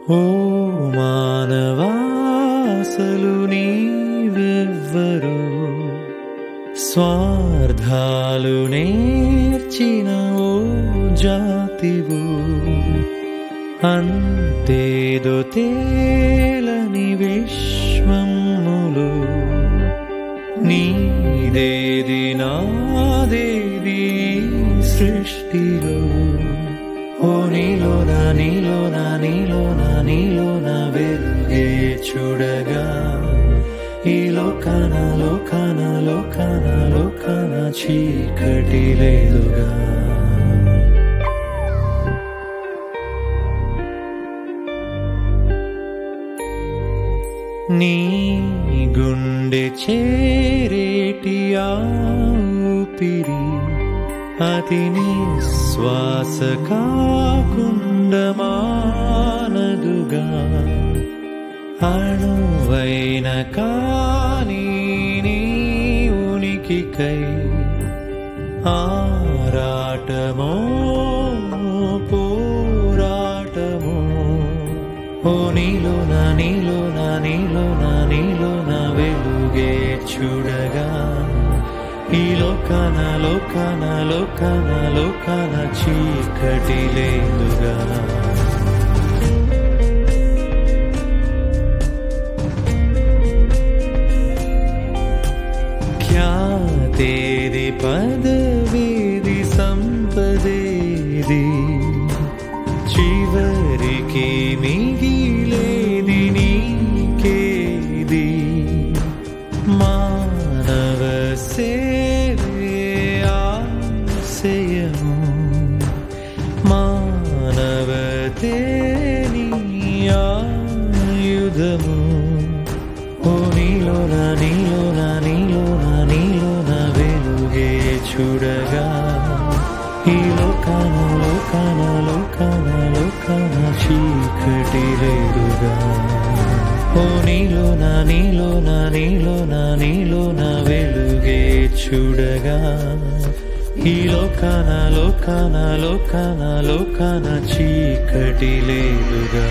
ఓ మానవాసలు నీవెవ్వరు, స్వార్థాలు నేర్చిన ఓ జాతివు, అంతేదో తేలని విశ్వములు, నీదేది నాదేది సృష్టిలో. ఓ నీలోనా నీలోనా నీలోనా నీలోనా వెలుగే చూడగా, ఈ లోకాన లోకాన లోకాన లోకాన చీకటి లేదుగా. నీ గుండె చేరేటి ఆ ఊపిరి, అతి నిశ్వాస కాకుండా మానదుగా. అణువైన కాని నీ ఉనికికై ఆరాటమో పోరాటమో. ఓ నీలోనా నీలోనా నీలోనా నీలోనా వెలుగే చూడగా, ఈ లోకాన లోకాన లోకాన లోకాన చీకటి లేదుగా. ఖ్యాతేది పదవేది సంపదేది, చివరికి మిగిలేది నీకేది. మానవ సేవే ఆశయము, మానవతే నీ ఆయుధము. ఓ నీలోనా నీలోనా నీలోనా నీలోనా వెలుగే చూడగా, ఈ లోకాన లోకాన లోకాన లోకాన చీకటి లేదుగా. ఓ నీలోనా నీలోనా నీలోనా నీలోనా వెలుగే చూడగా, ఈ లోకాన లోకాన లోకాన లోకాన చీకటి లేదుగా.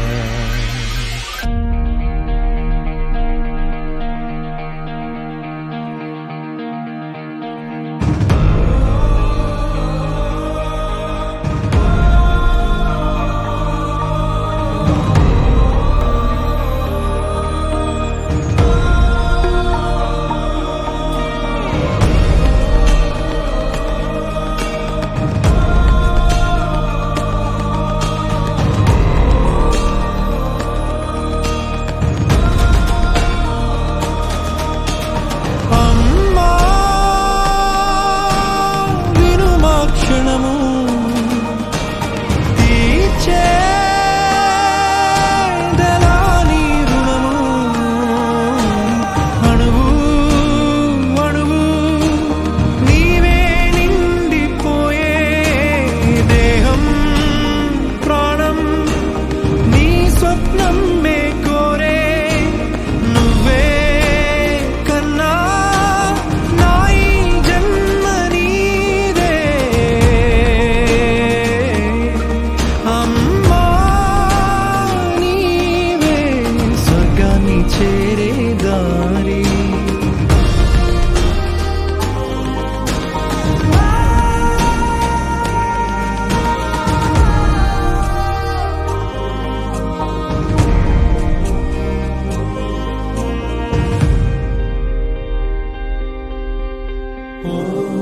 ఓ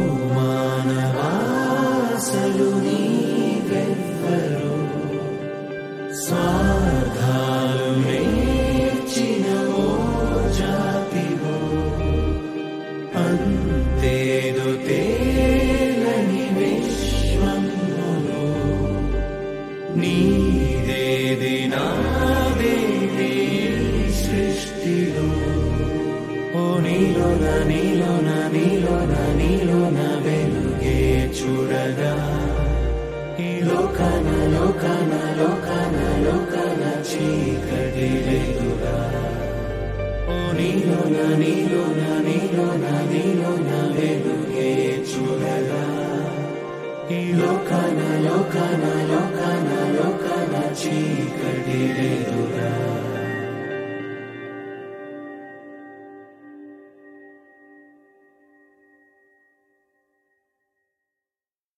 మానవాసలు నీవెవ్వరు, స్వార్థాలు నేర్చిన ఓ జాతివో, అంతేదో తేలని విశ్వములో, నీదేది నాదేది సృష్టిలో. ఓ నీలోనా నీలోనా నీలోనా నీలోనా వెలుగే చూడగా, ఈ లోకాన లోకాన లోకాన లోకాన చీకటి లేదుగా. ఓ నీలోనా నీలోనా నీలోనా